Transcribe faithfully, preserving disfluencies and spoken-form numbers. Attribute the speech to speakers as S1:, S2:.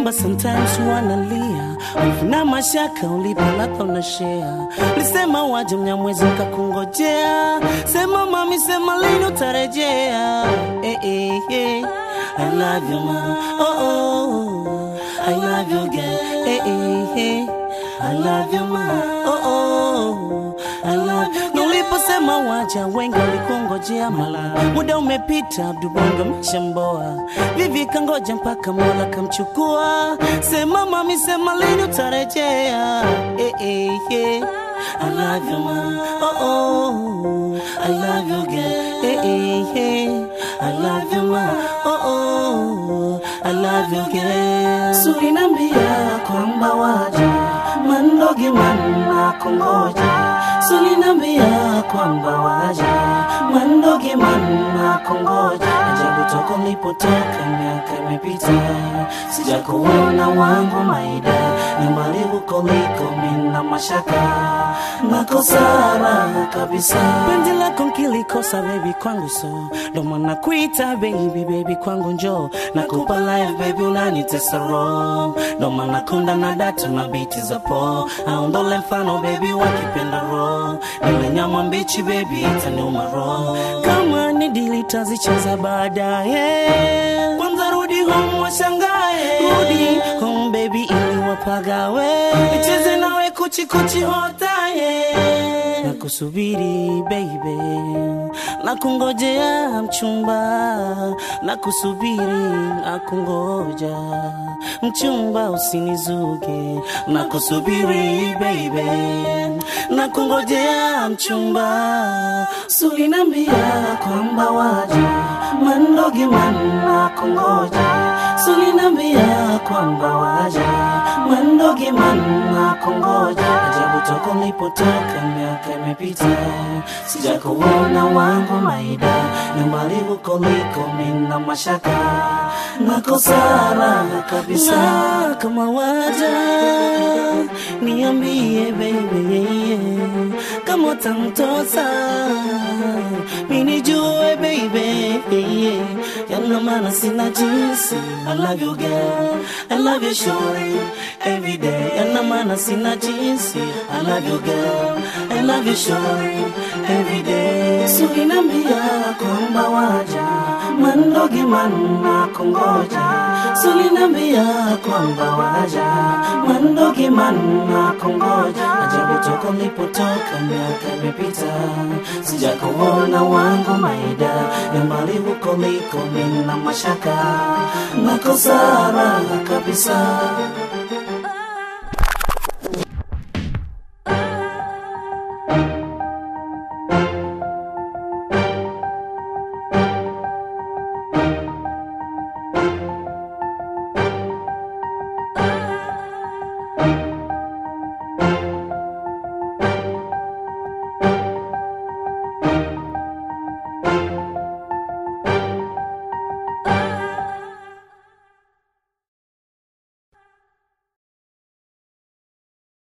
S1: Remember sometimes wanalia na mashaka ulipolapa unashare. Lisema waje mnyamwezi kakungojea. Sema mami sema lini utarejea. Eh eh eh I love you ma. Oh oh I love you girl. Eh eh eh I love you ma. Oh oh I love you. Niliposema waja wengi walikungojea mala. Muda umepita Abdubonga mshamboa. Vivi kangoja mpaka Mola kamchukua. Sema mami sema lini utarejea. Eh eh eh I love you ma. Oh oh I love you girl. Eh eh eh I love you ma. Oh oh I love you girl. Sulinambia kwamba waja mandogi manna kungoja. Sulinambia kwamba waja mandogi manna kungoja. Ajabu toko nilipotoka miaka imepita. Sijakuona wangu maida. Ni mbali huko liko mina mashaka. Nakosara kabisa. Penzi lako nkilikosa baby kwangu so. Ndo maana kuita baby baby kwangu njo. Nakupa life baby unanitesa roho. Ndo maana konda na datu na biti za po. Aondole mfano baby wakipenda roho. Nile nyama mbichi baby itaniuma roho. Kama ni dili tazicheza baadaye. Kwanza rudi home washangae. Rudi home baby ili wapagawe. Nicheze nawe kuchi kuchi hotaye. Nakusubiri baby. Nakungojea mchumba. Nakusubiri nakungoja mchumba usinizuge. Nakusubiri baby. Nakungojea mchumba. Sulinambia kwamba waja mandogi manna kungoja. Sulinambia kwamba waja mandogi manna kungoja. Ajabu toko nilipotoka miaka imepita. Sijakuona wangu maida. Ni mbali huko liko mina mashaka. Nakosara kabisa. Na kama waja niambie baby. Kama utamtosa minijue baby. Yana maana sina jinsi. I love you girl. I love you shorty every day. Yana maana sina jinsi. I love you girl. I love you shorty every day. Sulinambia kwamba waja mandogi manna kungoja. Sulinambia kwamba waja mandogi manna kungoja. Ajabu toko nilipotoka miaka imepita. Sijakuona wangu maida. Ni mbali huko liko mina mashaka. Nakosara kabisa.